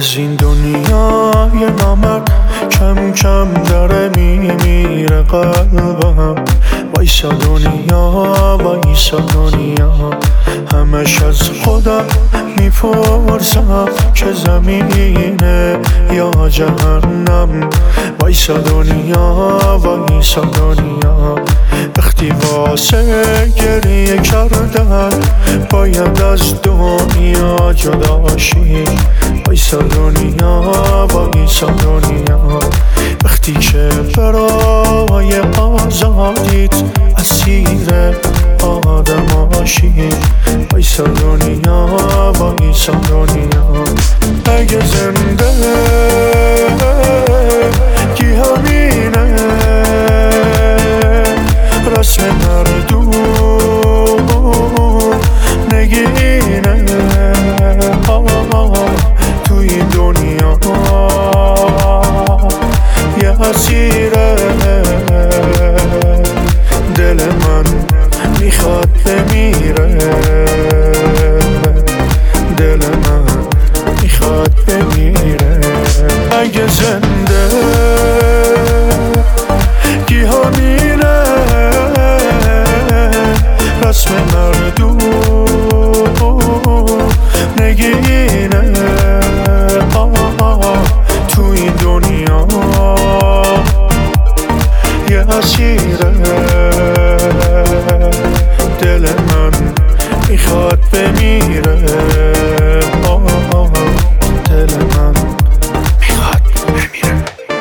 از این دنیای نامرد کم کم داره میمیره قلبم. وایسا دنیا وایسا دنیا، همش از خودم میپرسم که زمینه یا جهنم. وایسا دنیا وایسا دنیا، وقتی واسه گریه کردن باید از دنیا جدا شی. وایسا دنیا وایسا دنیا، وقتی که برای آزادیت اسیر آدم باشی. وایسا دنیا وایسا دنیا، اگه زنده کی همینه رسم مردم نگینه. تو این دنیا یه اسیره، دل من میخواد بمیره، دل من میخواد بمیره. اگه زنده کی همینه رسم مردم نگینه. تو این دنیا یه اسیره، دل من میخواد بمیره، دل من میخواد بمیره.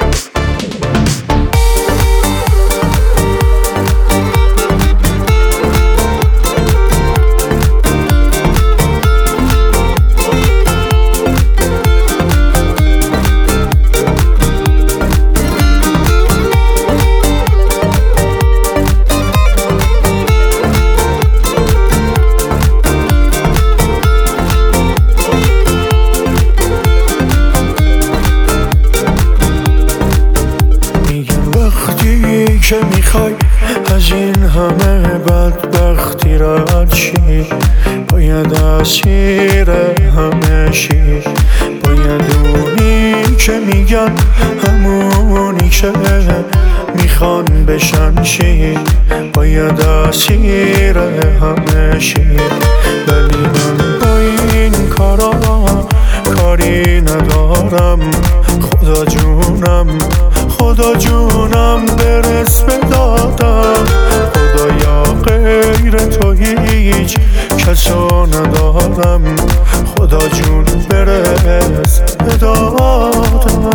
که میخوای از این همه بدبختی رد شی، باید اسیر همه شی. باید اونی که میگن همونی که میخوان بشن شی، باید اسیر همه شی. ولی من با این کارا کاری ندارم، خدا جونم خدا جونم برس به دادم. خدایا غیر تو هیچ کسا ندارم، خدا جون برس به دادم.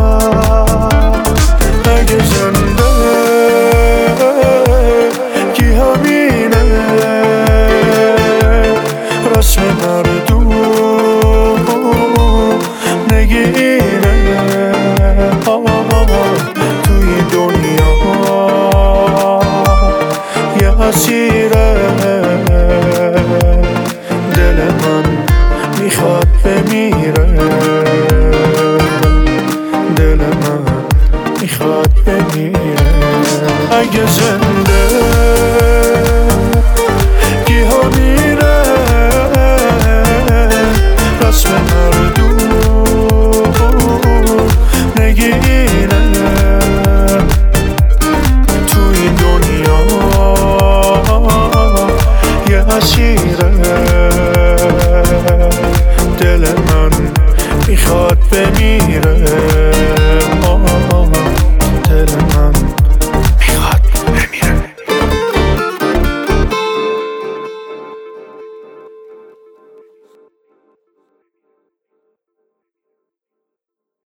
اگه زنده کی همینه رسم مردم نگینه. توی دنیا یه اسیره، دل من میخواد بمیره، دل من میخواد بمیره. اگه زنده کی همینه رسم مردم نگینه. تو این دنیا یه اسیره، دل من میخواد بمیره.